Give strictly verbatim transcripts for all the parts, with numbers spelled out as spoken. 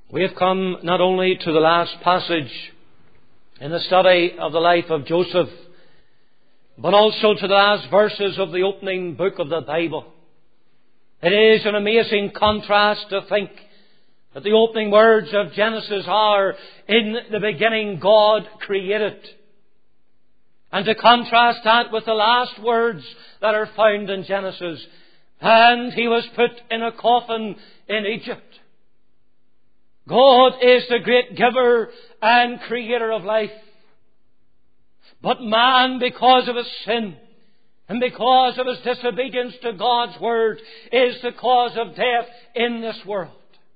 We have come not only to the last passage in the study of the life of Joseph, but also to the last verses of the opening book of the Bible. It is an amazing contrast to think that the opening words of Genesis are, "In the beginning God created." And to contrast that with the last words that are found in Genesis, "And he was put in a coffin in Egypt." God is the great giver and creator of life. But man, because of his sin and because of his disobedience to God's word, is the cause of death in this world.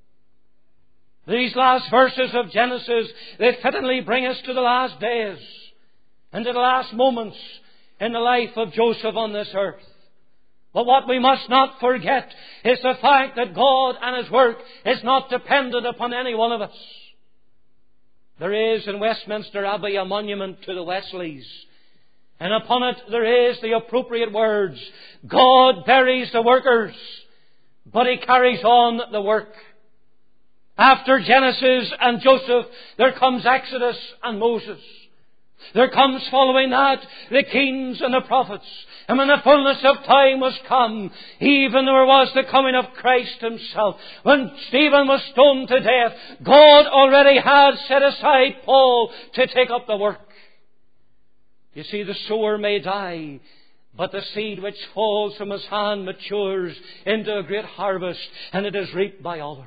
These last verses of Genesis, they fittingly bring us to the last days and to the last moments in the life of Joseph on this earth. But what we must not forget is the fact that God and His work is not dependent upon any one of us. There is in Westminster Abbey a monument to the Wesleys, and upon it there is the appropriate words, "God buries the workers, but He carries on the work." After Genesis and Joseph, there comes Exodus and Moses. There comes following that the kings and the prophets. And when the fullness of time was come, even there was the coming of Christ Himself. When Stephen was stoned to death, God already had set aside Paul to take up the work. You see, the sower may die, but the seed which falls from his hand matures into a great harvest, and it is reaped by others.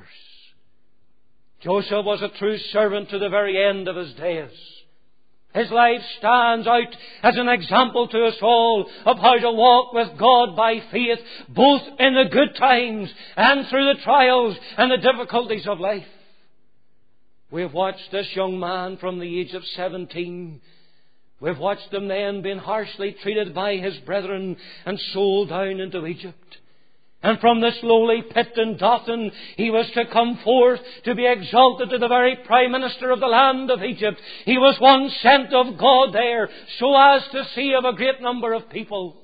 Joseph was a true servant to the very end of his days. His life stands out as an example to us all of how to walk with God by faith, both in the good times and through the trials and the difficulties of life. We have watched this young man from the age of seventeen. We've watched him then being harshly treated by his brethren and sold down into Egypt. And from this lowly pit in Dothan, he was to come forth to be exalted to the very Prime Minister of the land of Egypt. He was one sent of God there, so as to see of a great number of people.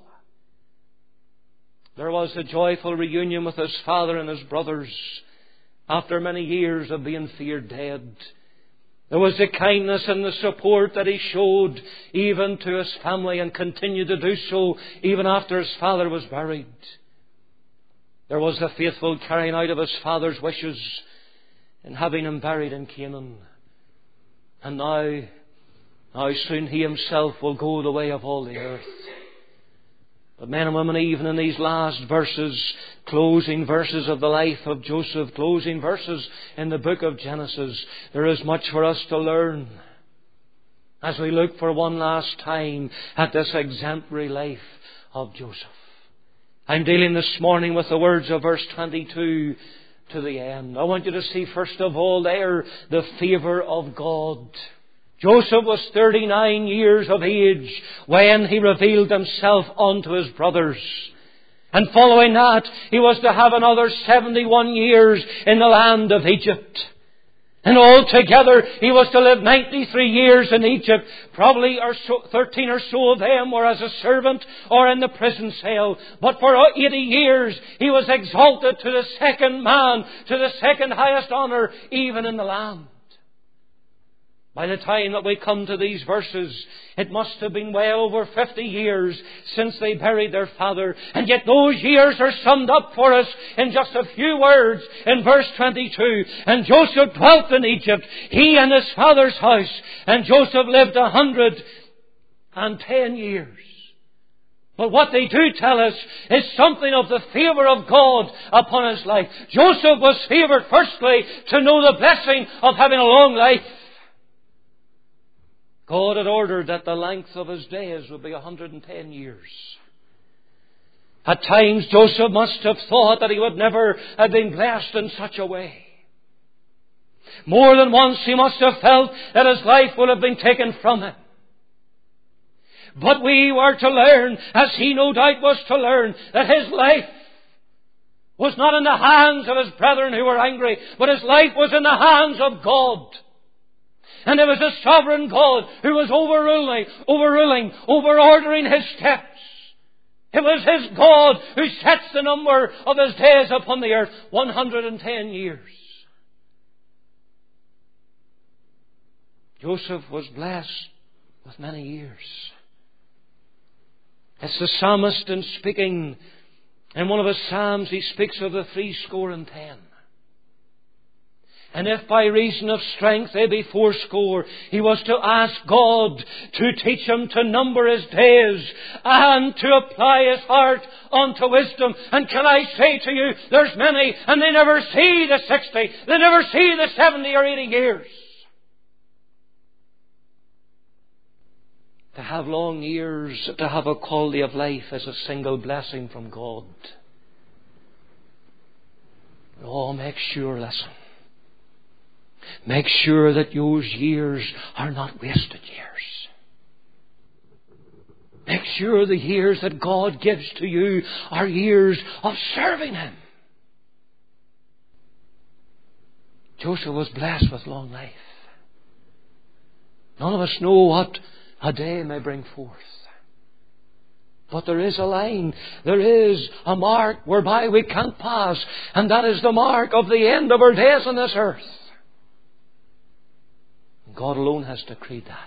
There was a joyful reunion with his father and his brothers after many years of being feared dead. There was the kindness and the support that he showed even to his family, and continued to do so even after his father was buried. There was the faithful carrying out of his father's wishes in having him buried in Canaan. And now, now soon he himself will go the way of all the earth. But men and women, even in these last verses, closing verses of the life of Joseph, closing verses in the book of Genesis, there is much for us to learn as we look for one last time at this exemplary life of Joseph. I'm dealing this morning with the words of verse twenty-two to the end. I want you to see first of all there the favour of God. Joseph was thirty-nine years of age when he revealed himself unto his brothers. And following that, he was to have another seventy-one years in the land of Egypt. And altogether, he was to live ninety-three years in Egypt. Probably or so, thirteen or so of them were as a servant or in the prison cell. But for eighty years, he was exalted to the second man, to the second highest honour, even in the land. By the time that we come to these verses, it must have been well over fifty years since they buried their father. And yet those years are summed up for us in just a few words in verse twenty-two. And Joseph dwelt in Egypt, he and his father's house. And Joseph lived a hundred and ten years. But what they do tell us is something of the favour of God upon his life. Joseph was favoured firstly to know the blessing of having a long life. God had ordered that the length of his days would be one hundred and ten years. At times Joseph must have thought that he would never have been blessed in such a way. More than once he must have felt that his life would have been taken from him. But we were to learn, as he no doubt was to learn, that his life was not in the hands of his brethren who were angry, but his life was in the hands of God. And it was a sovereign God who was overruling, overruling, overordering his steps. It was his God who sets the number of his days upon the earth, one hundred and ten years. Joseph was blessed with many years. It's the psalmist in speaking in one of his psalms, he speaks of the three score and ten. And if by reason of strength they be fourscore, he was to ask God to teach him to number his days and to apply his heart unto wisdom. And can I say to you, there's many, and they never see the sixty, they never see the seventy or eighty years. To have long years, to have a quality of life is a single blessing from God. Oh, make sure, listen. Make sure that those years are not wasted years. Make sure the years that God gives to you are years of serving Him. Joseph was blessed with long life. None of us know what a day may bring forth. But there is a line, there is a mark whereby we can't pass, and that is the mark of the end of our days on this earth. God alone has decreed that.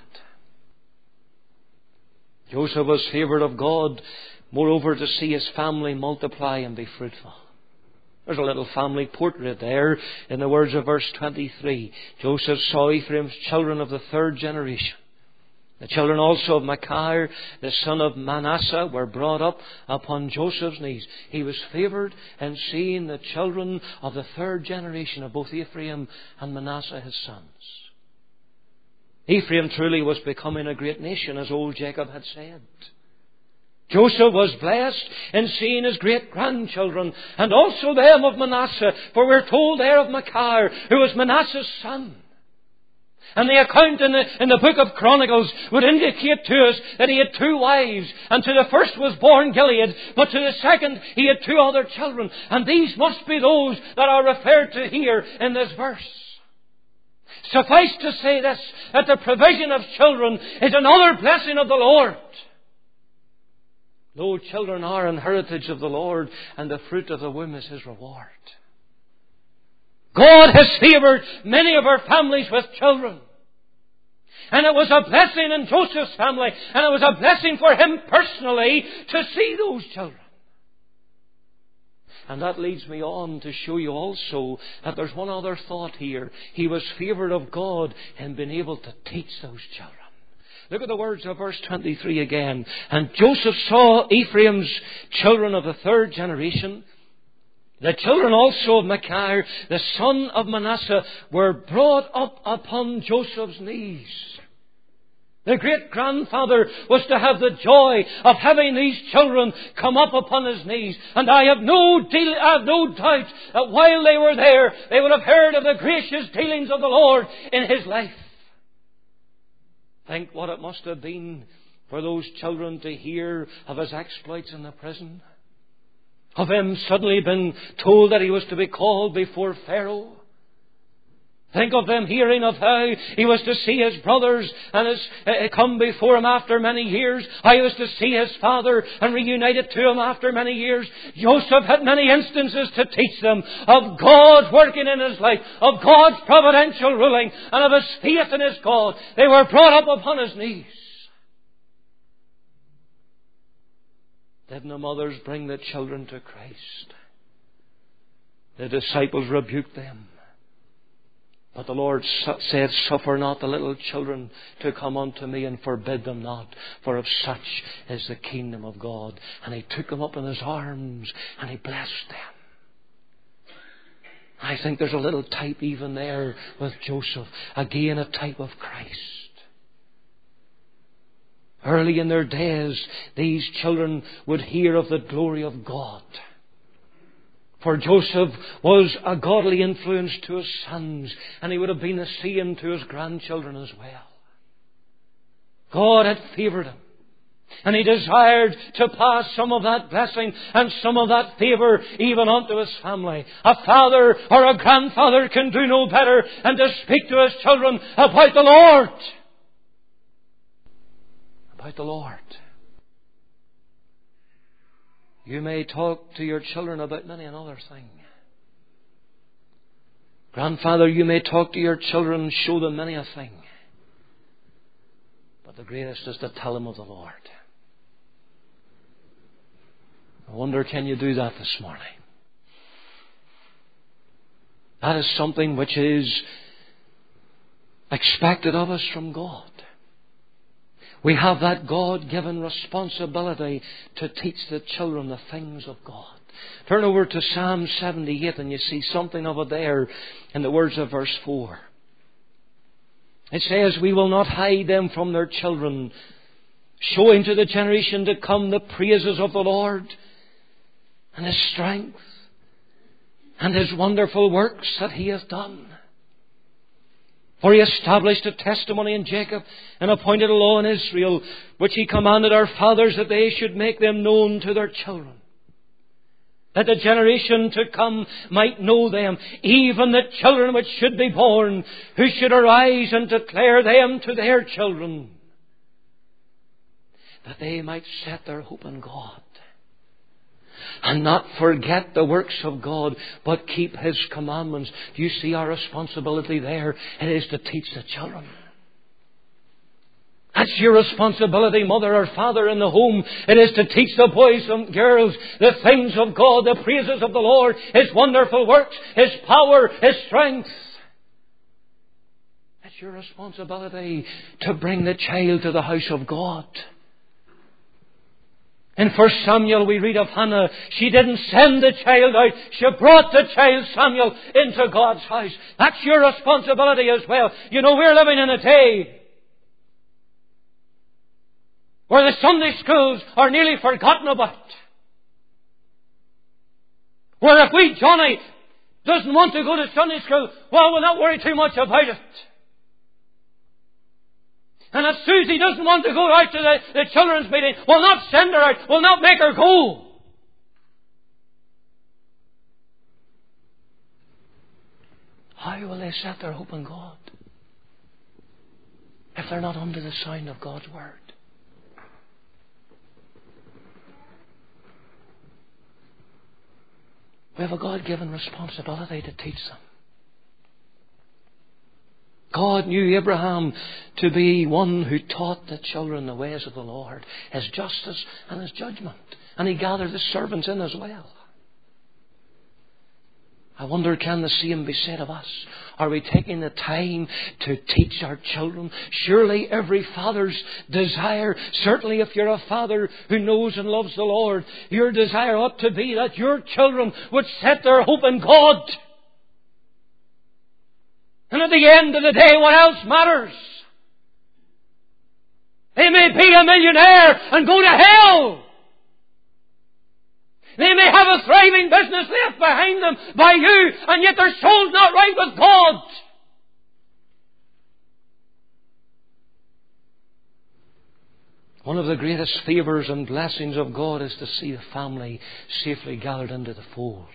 Joseph was favoured of God, moreover, to see his family multiply and be fruitful. There's a little family portrait there in the words of verse twenty-three. Joseph saw Ephraim's children of the third generation. The children also of Machir, the son of Manasseh, were brought up upon Joseph's knees. He was favoured in seeing the children of the third generation of both Ephraim and Manasseh, his sons. Ephraim truly was becoming a great nation, as old Jacob had said. Joseph was blessed in seeing his great-grandchildren, and also them of Manasseh, for we're told there of Machir, who was Manasseh's son. And the account in the, in the book of Chronicles would indicate to us that he had two wives, and to the first was born Gilead, but to the second he had two other children. And these must be those that are referred to here in this verse. Suffice to say this, that the provision of children is another blessing of the Lord. Lo, children are an heritage of the Lord, and the fruit of the womb is His reward. God has favoured many of our families with children. And it was a blessing in Joseph's family, and it was a blessing for him personally to see those children. And that leads me on to show you also that there's one other thought here. He was favoured of God in being able to teach those children. Look at the words of verse twenty-three again. And Joseph saw Ephraim's children of the third generation. The children also of Machir, the son of Manasseh, were brought up upon Joseph's knees. The great-grandfather was to have the joy of having these children come up upon his knees. And I have no deal, I have no doubt that while they were there, they would have heard of the gracious dealings of the Lord in his life. Think what it must have been for those children to hear of his exploits in the prison. Of him suddenly been told that he was to be called before Pharaoh. Think of them hearing of how he was to see his brothers and his, uh, come before him after many years. How he was to see his father and reunited to him after many years. Joseph had many instances to teach them of God's working in his life, of God's providential ruling, and of his faith in his God. They were brought up upon his knees. Didn't the mothers bring the children to Christ? The disciples rebuked them. But the Lord said, "Suffer not the little children to come unto me, and forbid them not, for of such is the kingdom of God." And He took them up in His arms, and He blessed them. I think there's a little type even there with Joseph. Again, a type of Christ. Early in their days, these children would hear of the glory of God. For Joseph was a godly influence to his sons, and he would have been a seeing to his grandchildren as well. God had favoured him, and He desired to pass some of that blessing and some of that favour even unto his family. A father or a grandfather can do no better than to speak to his children about the Lord. About the Lord. You may talk to your children about many another thing. Grandfather, you may talk to your children and show them many a thing. But the greatest is to tell him of the Lord. I wonder, can you do that this morning? That is something which is expected of us from God. We have that God-given responsibility to teach the children the things of God. Turn over to Psalm seventy-eight and you see something of it there in the words of verse four. It says, we will not hide them from their children, showing to the generation to come the praises of the Lord and His strength and His wonderful works that He hath done. For He established a testimony in Jacob and appointed a law in Israel, which He commanded our fathers that they should make them known to their children, that the generation to come might know them, even the children which should be born, who should arise and declare them to their children, that they might set their hope in God and not forget the works of God, but keep His commandments. Do you see our responsibility there? It is to teach the children. That's your responsibility, mother or father in the home. It is to teach the boys and girls the things of God, the praises of the Lord, His wonderful works, His power, His strength. It's your responsibility to bring the child to the house of God. In First Samuel we read of Hannah. She didn't send the child out. She brought the child Samuel into God's house. That's your responsibility as well. You know, we're living in a day where the Sunday schools are nearly forgotten about. Where if we, Johnny, doesn't want to go to Sunday school, well, we'll not worry too much about it. And if Susie doesn't want to go out to the, the children's meeting, we'll not send her out. We'll not make her go. How will they set their hope in God if they're not under the sound of God's Word? We have a God-given responsibility to teach them. God knew Abraham to be one who taught the children the ways of the Lord, His justice and His judgment. And He gathered His servants in as well. I wonder, can the same be said of us? Are we taking the time to teach our children? Surely every father's desire, certainly if you're a father who knows and loves the Lord, your desire ought to be that your children would set their hope in God. And at the end of the day, what else matters? They may be a millionaire and go to hell. They may have a thriving business left behind them by you, and yet their soul's not right with God. One of the greatest favours and blessings of God is to see the family safely gathered into the fold.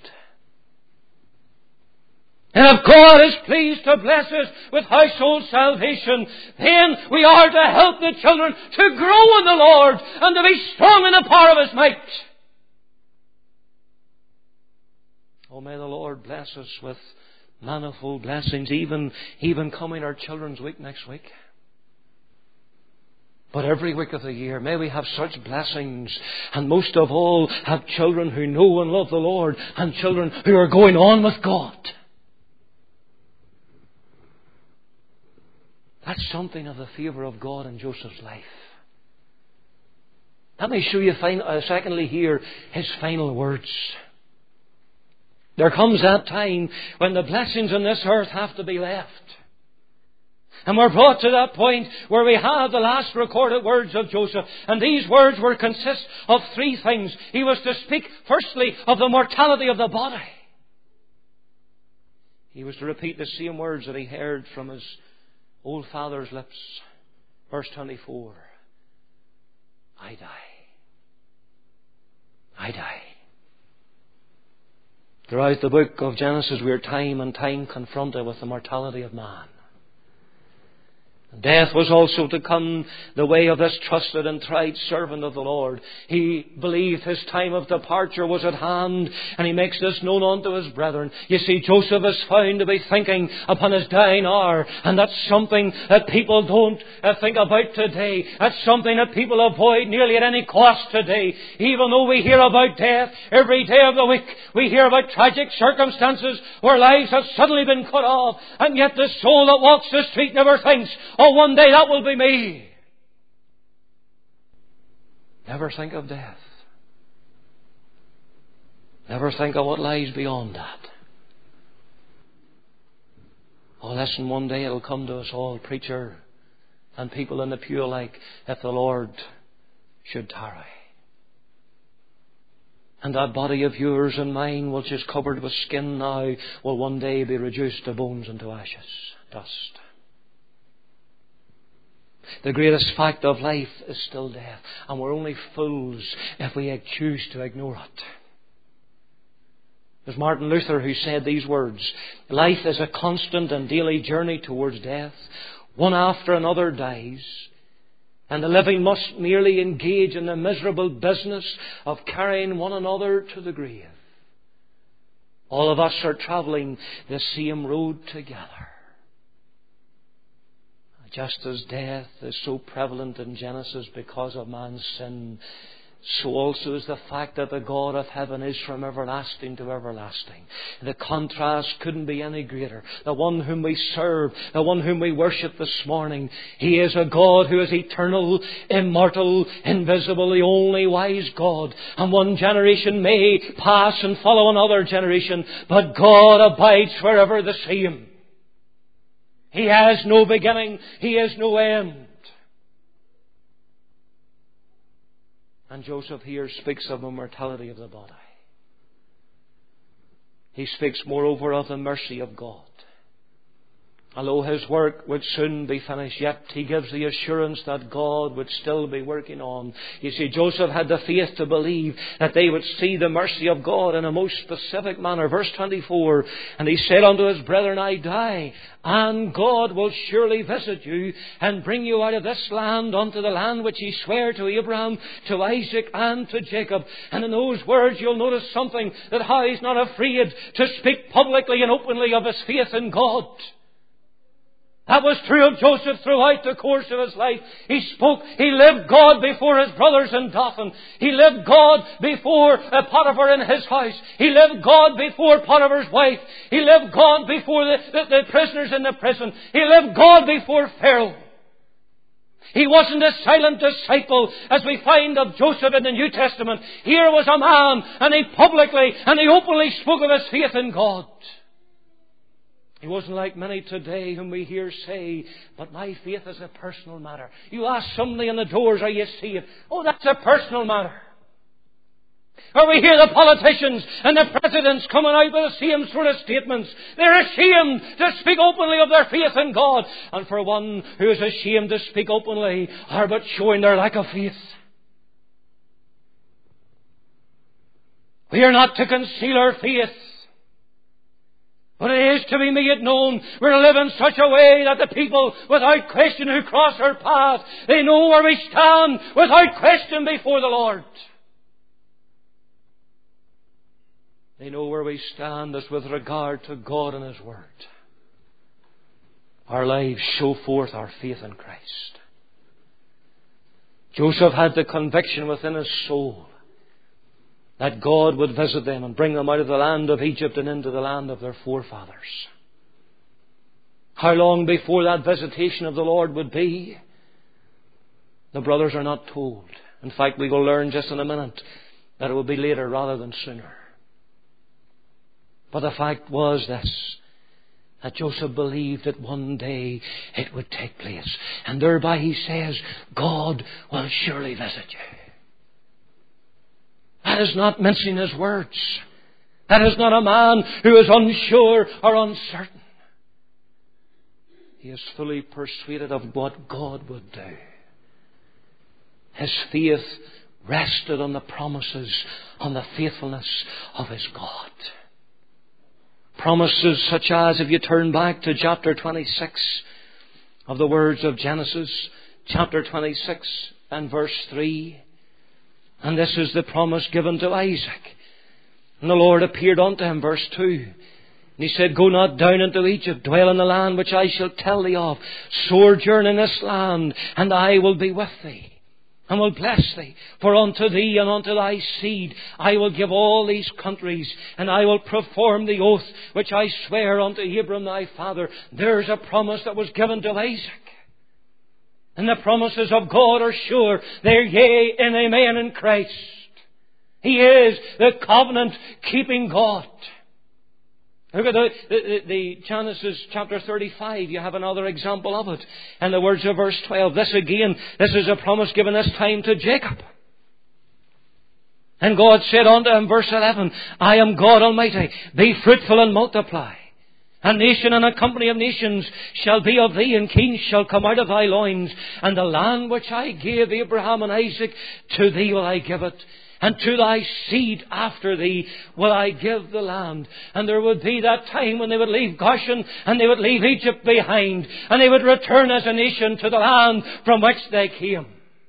And if God is pleased to bless us with household salvation, then we are to help the children to grow in the Lord and to be strong in the power of His might. Oh, may the Lord bless us with manifold blessings, even, even coming our children's week next week. But every week of the year, may we have such blessings, and most of all, have children who know and love the Lord, and children who are going on with God. That's something of the favour of God in Joseph's life. Let me show you, uh, secondly, here, his final words. There comes that time when the blessings on this earth have to be left. And we're brought to that point where we have the last recorded words of Joseph. And these words were consist of three things. He was to speak, firstly, of the mortality of the body. He was to repeat the same words that he heard from his old father's lips. Verse twenty-four. I die. I die. Throughout the book of Genesis, we are time and time confronted with the mortality of man. Death was also to come the way of this trusted and tried servant of the Lord. He believed his time of departure was at hand, and he makes this known unto his brethren. You see, Joseph is found to be thinking upon his dying hour, and that's something that people don't uh, think about today. That's something that people avoid nearly at any cost today. Even though we hear about death every day of the week, we hear about tragic circumstances where lives have suddenly been cut off, and yet the soul that walks the street never thinks, oh, one day that will be me. Never think of death. Never think of what lies beyond that. Oh, listen, one day it'll come to us all, preacher and people in the pew alike, if the Lord should tarry. And that body of yours and mine, which is covered with skin now, will one day be reduced to bones and to ashes, dust. The greatest fact of life is still death, and we're only fools if we choose to ignore it. It was Martin Luther who said these words: life is a constant and daily journey towards death. One after another dies, and the living must merely engage in the miserable business of carrying one another to the grave. All of us are travelling the same road together. Just as death is so prevalent in Genesis because of man's sin, so also is the fact that the God of heaven is from everlasting to everlasting. The contrast couldn't be any greater. The one whom we serve, the one whom we worship this morning, He is a God who is eternal, immortal, invisible, the only wise God. And one generation may pass and follow another generation, but God abides forever the same. He has no beginning. He has no end. And Joseph here speaks of the mortality of the body. He speaks moreover of the mercy of God. Although his work would soon be finished, yet he gives the assurance that God would still be working on. You see, Joseph had the faith to believe that they would see the mercy of God in a most specific manner. Verse twenty-four, and he said unto his brethren, I die, and God will surely visit you, and bring you out of this land unto the land which he sware to Abraham, to Isaac, and to Jacob. And in those words you'll notice something, that how he's not afraid to speak publicly and openly of his faith in God. That was true of Joseph throughout the course of his life. He spoke, he lived God before his brothers in Dothan. He lived God before uh, Potiphar in his house. He lived God before Potiphar's wife. He lived God before the, the, the prisoners in the prison. He lived God before Pharaoh. He wasn't a silent disciple as we find of Joseph in the New Testament. Here was a man, and he publicly and he openly spoke of his faith in God. He wasn't like many today whom we hear say, but my faith is a personal matter. You ask somebody in the doors, are you saved? Oh, that's a personal matter. Or we hear the politicians and the presidents coming out with the same sort of statements. They're ashamed to speak openly of their faith in God. And for one who is ashamed to speak openly are but showing their lack of faith. We are not to conceal our faith, but it is to be made known. We're to live in such a way that the people, without question, who cross our path, they know where we stand without question before the Lord. They know where we stand as with regard to God and His Word. Our lives show forth our faith in Christ. Joseph had the conviction within his soul that God would visit them and bring them out of the land of Egypt and into the land of their forefathers. How long before that visitation of the Lord would be, the brothers are not told. In fact, we will learn just in a minute that it will be later rather than sooner. But the fact was this, that Joseph believed that one day it would take place. And thereby he says, God will surely visit you. That is not mincing his words. That is not a man who is unsure or uncertain. He is fully persuaded of what God would do. His faith rested on the promises, on the faithfulness of his God. Promises such as, if you turn back to chapter twenty-six, of the words of Genesis chapter twenty-six and verse three. And this is the promise given to Isaac. And the Lord appeared unto him, verse two. And he said, Go not down into Egypt, dwell in the land which I shall tell thee of. Sojourn in this land, and I will be with thee, and will bless thee. For unto thee and unto thy seed I will give all these countries, and I will perform the oath which I swear unto Abram thy father. There's a promise that was given to Isaac. And the promises of God are sure. They're yea and amen in Christ. He is the covenant-keeping God. Look at the, the, the Genesis chapter thirty-five. You have another example of it. And the words of verse twelve. This again, this is a promise given this time to Jacob. And God said unto him, verse eleven, I am God Almighty. Be fruitful and multiply. A nation and a company of nations shall be of thee, and kings shall come out of thy loins. And the land which I gave Abraham and Isaac, to thee will I give it. And to thy seed after thee will I give the land. And there would be that time when they would leave Goshen and they would leave Egypt behind. And they would return as a nation to the land from which they came.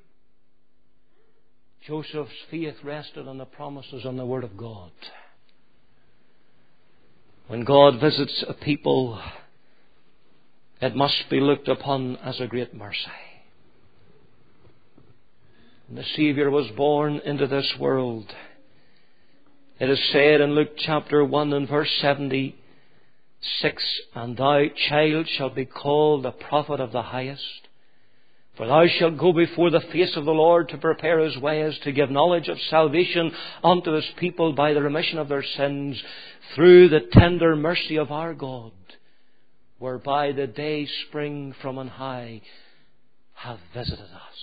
Joseph's faith rested on the promises and the Word of God. When God visits a people, it must be looked upon as a great mercy. When the Saviour was born into this world, it is said in Luke chapter one and verse seventy-six, And thou, child, shalt be called the prophet of the highest. For thou shalt go before the face of the Lord to prepare His ways, to give knowledge of salvation unto His people by the remission of their sins, through the tender mercy of our God, whereby the day spring from on high hath visited us.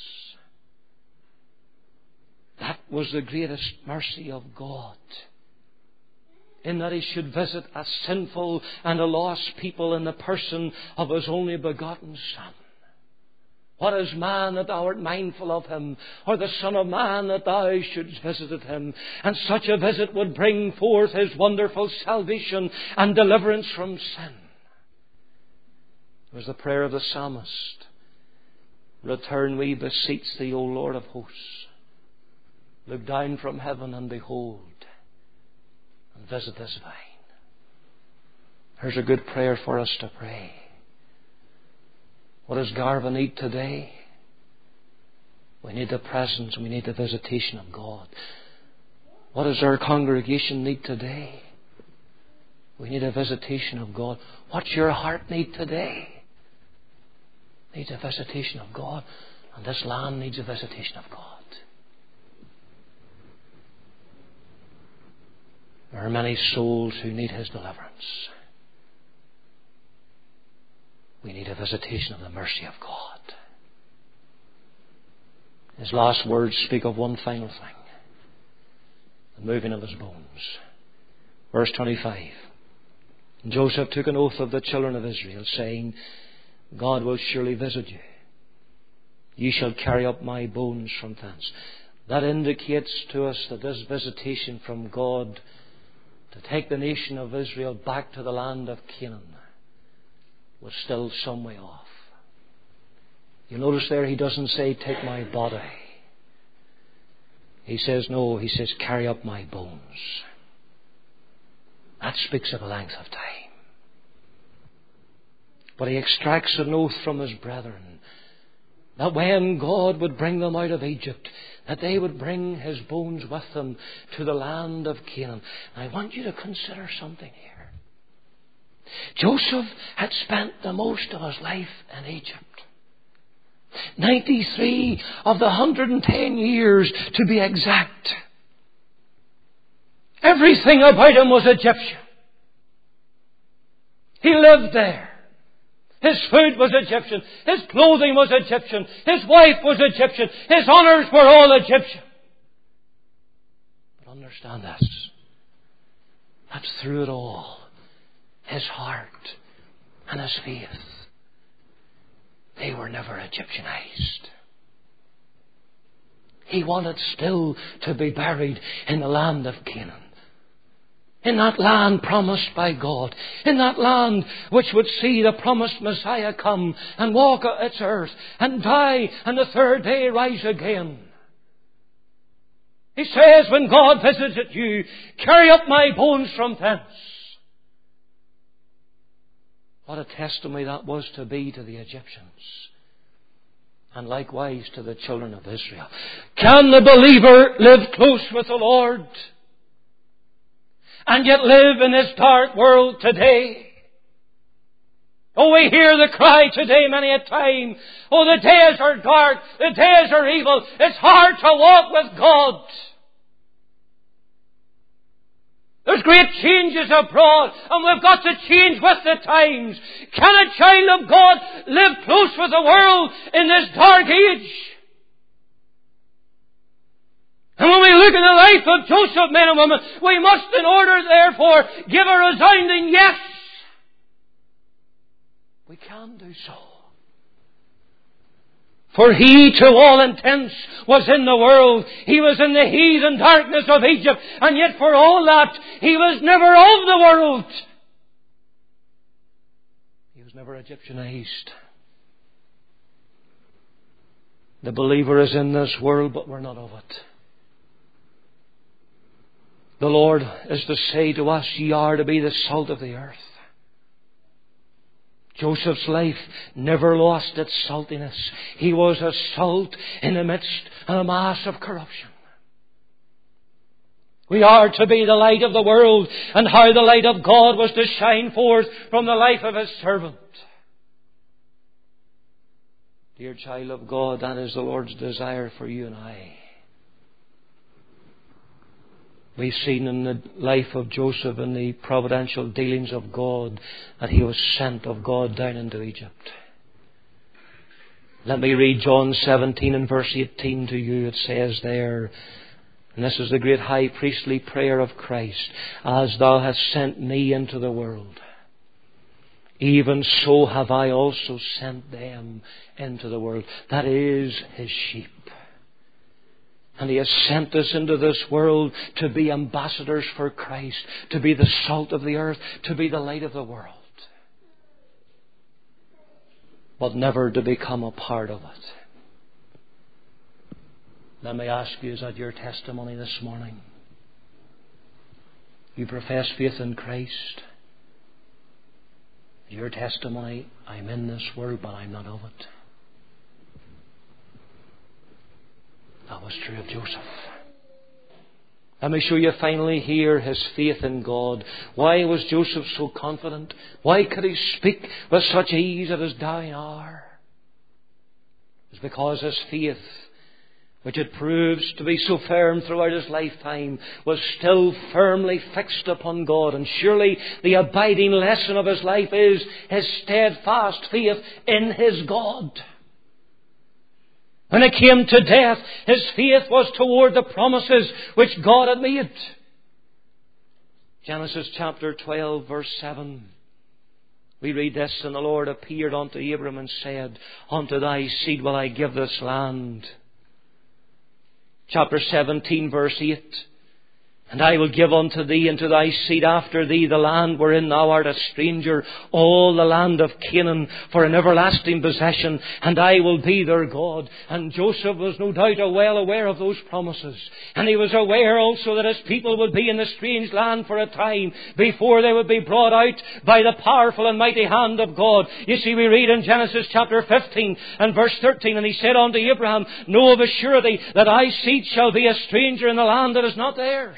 That was the greatest mercy of God, in that He should visit a sinful and a lost people in the person of His only begotten Son. What is man that thou art mindful of him, or the Son of Man that thou shouldst visit him? And such a visit would bring forth His wonderful salvation and deliverance from sin. It was the prayer of the psalmist, Return, we beseech thee, O Lord of hosts. Look down from heaven and behold, and visit this vine. Here's a good prayer for us to pray. What does Garvin need today? We need the presence, we need the visitation of God. What does our congregation need today? We need a visitation of God. What's your heart need today? It needs a visitation of God. And this land needs a visitation of God. There are many souls who need His deliverance. We need a visitation of the mercy of God. His last words speak of one final thing: the moving of His bones. Verse twenty-five. And Joseph took an oath of the children of Israel, saying, God will surely visit you. Ye shall carry up my bones from thence. That indicates to us that this visitation from God to take the nation of Israel back to the land of Canaan was still some way off. You notice there He doesn't say, take my body. He says, no, He says, carry up my bones. That speaks of a length of time. But He extracts an oath from His brethren that when God would bring them out of Egypt, that they would bring His bones with them to the land of Canaan. And I want you to consider something here. Joseph had spent the most of his life in Egypt. ninety-three of the one hundred ten years, to be exact. Everything about him was Egyptian. He lived there. His food was Egyptian. His clothing was Egyptian. His wife was Egyptian. His honours were all Egyptian. But understand this. That's through it all. His heart and his faith, they were never Egyptianized. He wanted still to be buried in the land of Canaan. In that land promised by God. In that land which would see the promised Messiah come and walk its earth and die and the third day rise again. He says, when God visits you, carry up my bones from thence. What a testimony that was to be to the Egyptians. And likewise to the children of Israel. Can the believer live close with the Lord and yet live in this dark world today? Oh, we hear the cry today many a time. Oh, the days are dark. The days are evil. It's hard to walk with God. There's great changes abroad, and we've got to change with the times. Can a child of God live close with the world in this dark age? And when we look at the life of Joseph, men and women, we must in order, therefore, give a resounding yes. We can do so. For he, to all intents, was in the world. He was in the heathen darkness of Egypt. And yet for all that, he was never of the world. He was never Egyptianized. The believer is in this world, but we're not of it. The Lord is to say to us, ye are to be the salt of the earth. Joseph's life never lost its saltiness. He was a salt in the midst of a mass of corruption. We are to be the light of the world, and how the light of God was to shine forth from the life of His servant. Dear child of God, that is the Lord's desire for you and I. We've seen in the life of Joseph and the providential dealings of God that he was sent of God down into Egypt. Let me read John seventeen and verse eighteen to you. It says there, and this is the great high priestly prayer of Christ, as thou hast sent me into the world, even so have I also sent them into the world. That is His sheep. And He has sent us into this world to be ambassadors for Christ, to be the salt of the earth, to be the light of the world. But never to become a part of it. Let me ask you, is that your testimony this morning? You profess faith in Christ. Your testimony, I'm in this world, but I'm not of it. That was true of Joseph. Let me show you finally here his faith in God. Why was Joseph so confident? Why could he speak with such ease at his dying hour? It's because his faith, which it proves to be so firm throughout his lifetime, was still firmly fixed upon God. And surely the abiding lesson of his life is his steadfast faith in his God. When it came to death, his faith was toward the promises which God had made. Genesis chapter twelve, verse seven. We read this, and the Lord appeared unto Abram and said, unto thy seed will I give this land. Chapter seventeen, verse eight. And I will give unto thee and to thy seed after thee the land wherein thou art a stranger, all the land of Canaan, for an everlasting possession, and I will be their God. And Joseph was no doubt well aware of those promises. And he was aware also that his people would be in the strange land for a time before they would be brought out by the powerful and mighty hand of God. You see, we read in Genesis chapter fifteen and verse thirteen, and he said unto Abraham, know of a surety that thy seed shall be a stranger in the land that is not theirs,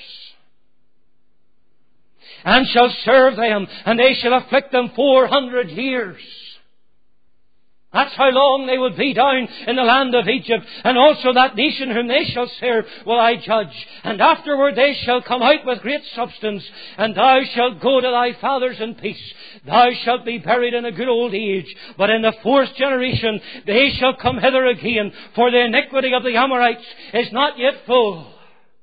and shall serve them, and they shall afflict them four hundred years. That's how long they would be down in the land of Egypt. And also that nation whom they shall serve will I judge. And afterward they shall come out with great substance. And thou shalt go to thy fathers in peace. Thou shalt be buried in a good old age. But in the fourth generation they shall come hither again. For the iniquity of the Amorites is not yet full.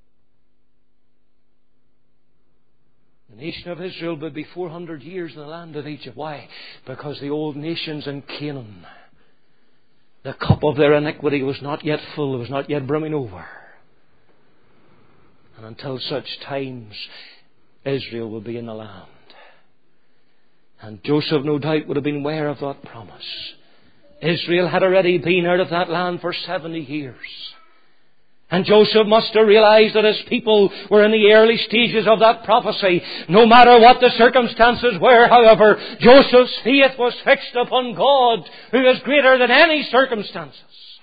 The nation of Israel would be four hundred years in the land of Egypt. Why? Because the old nations in Canaan, the cup of their iniquity was not yet full. It was not yet brimming over. And until such times, Israel would be in the land. And Joseph, no doubt, would have been aware of that promise. Israel had already been out of that land for seventy years. And Joseph must have realized that his people were in the early stages of that prophecy. No matter what the circumstances were, however, Joseph's faith was fixed upon God, who is greater than any circumstances.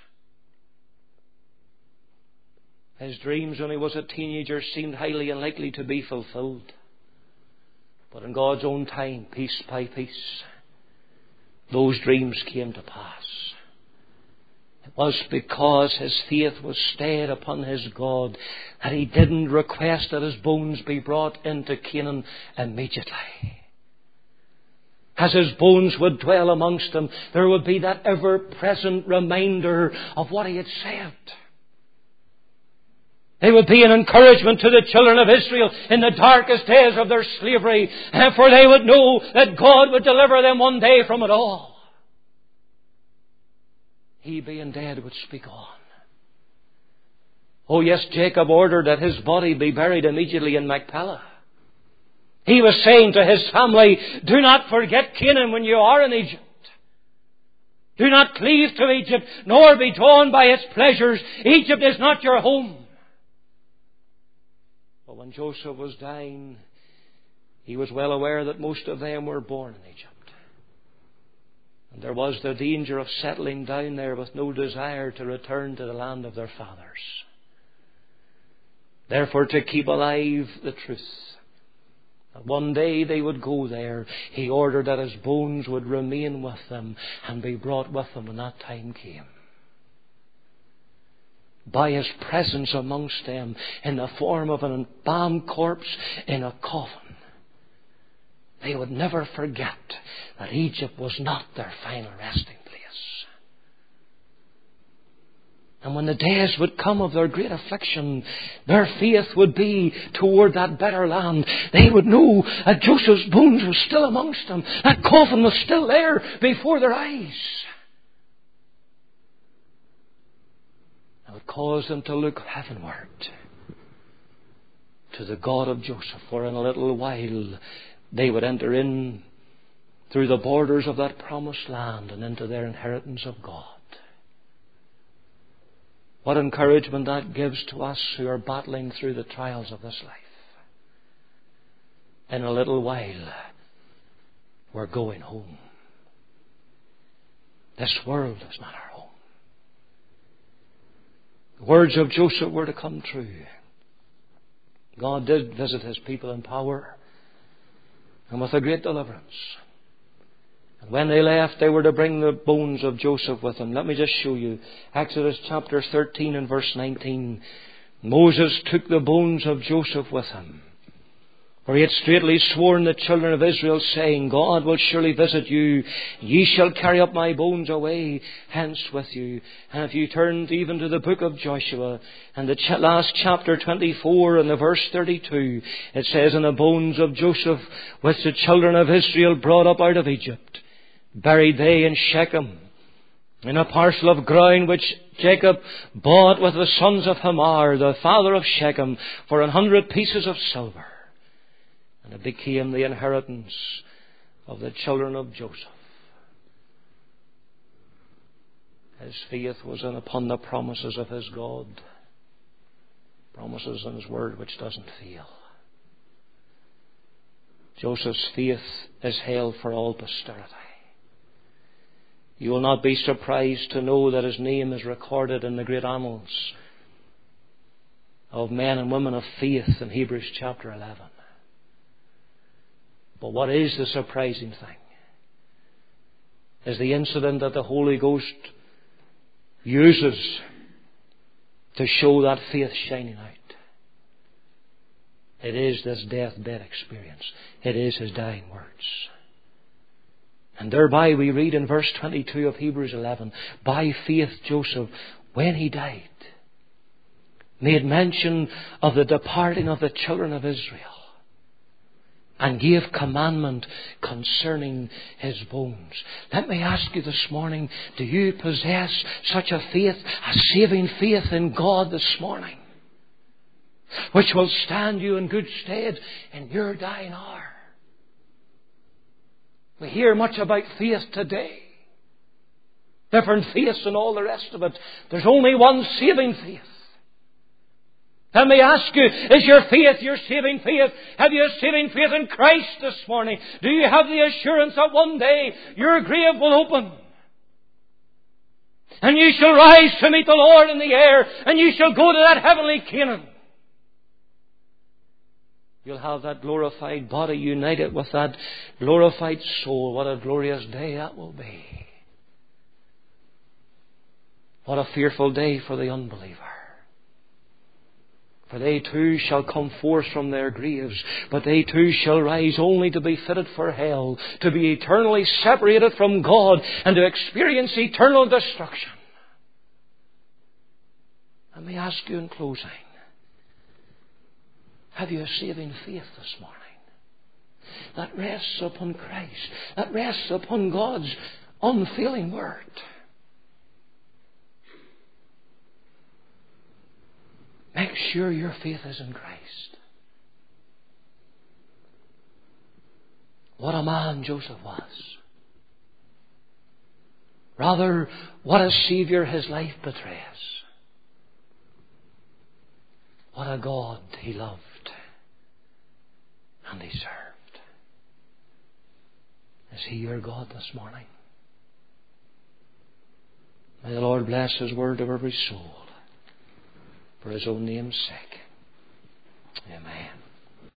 His dreams when he was a teenager seemed highly unlikely to be fulfilled. But in God's own time, piece by piece, those dreams came to pass. It was because his faith was stayed upon his God that he didn't request that his bones be brought into Canaan immediately. As his bones would dwell amongst them, there would be that ever-present reminder of what he had said. They would be an encouragement to the children of Israel in the darkest days of their slavery, for they would know that God would deliver them one day from it all. He being dead would speak on. Oh yes, Jacob ordered that his body be buried immediately in Machpelah. He was saying to his family, do not forget Canaan when you are in Egypt. Do not cleave to Egypt, nor be drawn by its pleasures. Egypt is not your home. But when Joseph was dying, he was well aware that most of them were born in Egypt. And there was the danger of settling down there with no desire to return to the land of their fathers. Therefore, to keep alive the truth that one day they would go there, he ordered that his bones would remain with them and be brought with them when that time came. By his presence amongst them in the form of an embalmed corpse in a coffin, they would never forget that Egypt was not their final resting place. And when the days would come of their great affliction, their faith would be toward that better land. They would know that Joseph's bones were still amongst them. That coffin was still there before their eyes. It would cause them to look heavenward to the God of Joseph, for in a little while they would enter in through the borders of that promised land and into their inheritance of God. What encouragement that gives to us who are battling through the trials of this life. In a little while, we're going home. This world is not our home. The words of Joseph were to come true. God did visit his people in power and with a great deliverance. And when they left, they were to bring the bones of Joseph with them. Let me just show you. Exodus chapter thirteen and verse nineteen. Moses took the bones of Joseph with him, for he had straitly sworn the children of Israel, saying, God will surely visit you. Ye shall carry up my bones away hence with you. And if you turn even to the book of Joshua, and the ch- last chapter twenty-four and the verse thirty-two, it says, And the bones of Joseph, which the children of Israel brought up out of Egypt, buried they in Shechem, in a parcel of ground which Jacob bought with the sons of Hamor, the father of Shechem, for an hundred pieces of silver. And it became the inheritance of the children of Joseph. His faith was in upon the promises of his God. Promises in his word which doesn't fail. Joseph's faith is held for all posterity. You will not be surprised to know that his name is recorded in the great annals of men and women of faith in Hebrews chapter eleven. But what is the surprising thing is the incident that the Holy Ghost uses to show that faith shining out. It is this deathbed experience. It is his dying words. And thereby we read in verse twenty-two of Hebrews eleven, by faith Joseph, when he died, made mention of the departing of the children of Israel, and gave commandment concerning his bones. Let me ask you this morning, do you possess such a faith, a saving faith in God this morning? which will stand you in good stead in your dying hour. We hear much about faith today. Different faiths and all the rest of it. There's only one saving faith. Let me ask you, is your faith your saving faith? Have you a saving faith in Christ this morning? Do you have the assurance that one day your grave will open? And you shall rise to meet the Lord in the air, and you shall go to that heavenly Canaan. You'll have that glorified body united with that glorified soul. What a glorious day that will be. What a fearful day for the unbeliever. For they too shall come forth from their graves, but they too shall rise only to be fitted for hell, to be eternally separated from God, and to experience eternal destruction. Let me ask you in closing, have you a saving faith this morning that rests upon Christ, that rests upon God's unfailing word? Make sure your faith is in Christ. What a man Joseph was. Rather, what a Saviour his life betrays. What a God he loved and he served. Is he your God this morning? May the Lord bless his word to every soul, for his own name's sake. Amen.